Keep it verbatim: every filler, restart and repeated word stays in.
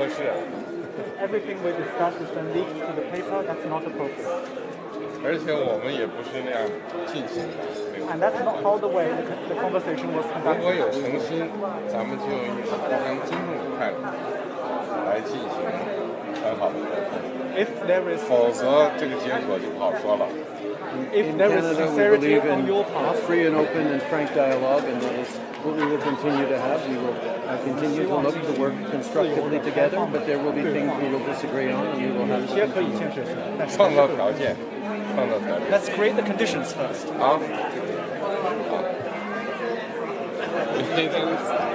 适。 If everything we discuss is then leaked to the paper, that's not appropriate. 而且我们也不是那样进行的。 And that's not how the way the, the conversation was 如果 conducted. 有诚心，咱们就以互相尊重的态度来进行很好的沟通。 If there is 否则这个结果就不好说了。 if In there is Canada, we sincerity believe on in your part, free and open and frank dialogue, and that is what we will continue to have. We will uh, continue to look to work constructively together, but there will be things we will disagree on, and we will have 有 to 些可以 continue. 欠缺的，但是创造条件，创造条件。 Let's create the conditions first. 好。好。